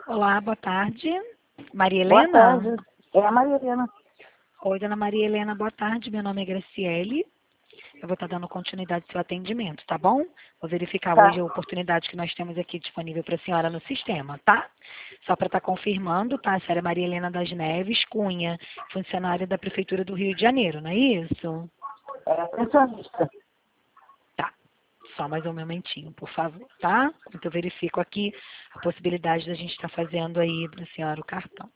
Olá, boa tarde. Maria Boa Helena? tarde. É a Maria Helena. Oi, dona Maria Helena, boa tarde. Meu nome é Graciele. Eu vou estar dando continuidade ao seu atendimento, tá bom? Vou verificar Tá. hoje a oportunidade que nós temos aqui disponível para a senhora no sistema, tá? Só para estar confirmando, tá? A senhora é Maria Helena das Neves Cunha, funcionária da Prefeitura do Rio de Janeiro, não é isso? É pensionista. Tá. Só mais um momentinho, por favor, tá? Enquanto eu verifico aqui a possibilidade da gente estar fazendo aí para a senhora o cartão.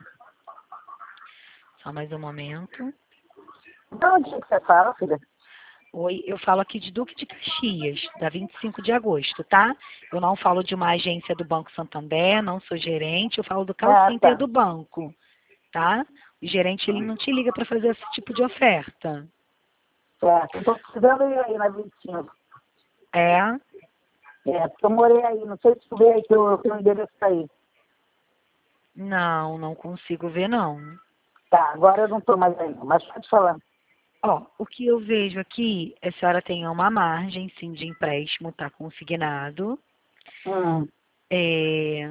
Só mais um momento. De onde que você fala, filha? Oi, eu falo aqui de Duque de Caxias, da 25 de agosto, tá? Eu não falo de uma agência do Banco Santander, não sou gerente, eu falo do call Ah, center tá. do banco, tá? O gerente, ele não te liga para fazer esse tipo de oferta. Certo. Eu tô precisando ir aí na 25. É? É, porque eu morei aí. Não sei se tu vê aí que o endereço tá aí. Não, não consigo ver, não. Tá, agora eu não tô mais aí, mas pode falar. Ó, o que eu vejo aqui, a senhora tem uma margem, sim, de empréstimo, tá consignado. É,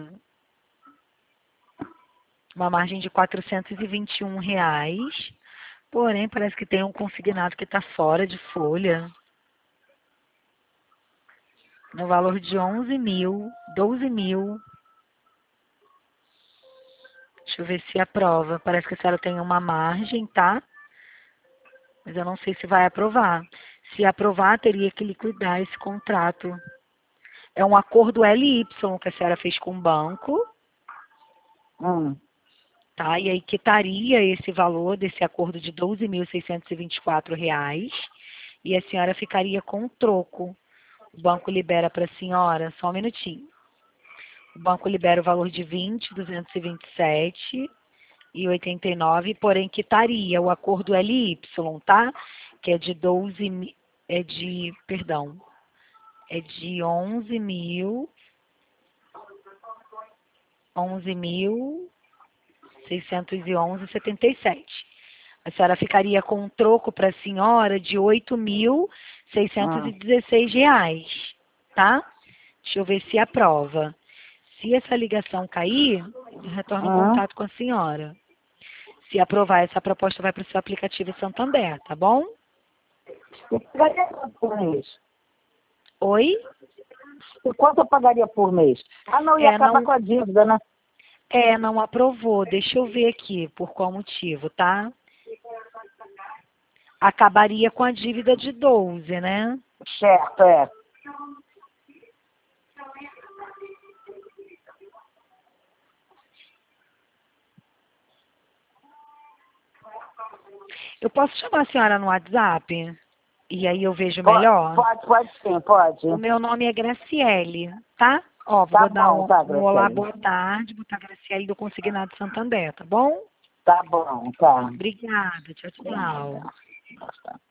uma margem de R$ 421. Porém, parece que tem um consignado que está fora de folha, no valor de 11 mil, 12 mil. Deixa eu ver se aprova. Parece que a senhora tem uma margem, tá? Mas eu não sei se vai aprovar. Se aprovar, teria que liquidar esse contrato. É um acordo LY que a senhora fez com o banco, Hum. tá? E aí quitaria esse valor desse acordo de R$ 12.624. E a senhora ficaria com o troco. O banco libera para a senhora, só um minutinho. O banco libera o valor de 20.227,89, porém quitaria o acordo LY, tá? Que é de 12 mil, é de 11.611,77. A senhora ficaria com um troco para a senhora de R$ 8.616, tá? Deixa eu ver se aprova. Se essa ligação cair, eu retorno em contato com a senhora. Se aprovar, essa proposta vai para o seu aplicativo Santander, tá bom? Eu pagaria quanto por mês? Oi? E quanto eu pagaria por mês? Ah, não, ia acabar com a dívida, né? Não aprovou. Deixa eu ver aqui por qual motivo, tá? Acabaria com a dívida de 12, né? Certo, é. Eu posso chamar a senhora no WhatsApp? E aí eu vejo melhor? Pode sim, pode. O meu nome é Graciele, tá? Ó, Tá vou dar bom, tá, um olá, Graciele. boa tarde, botar Graciele do Consignado Santander, tá bom? Tá bom, tá. Obrigada, tchau, tchau. Tá.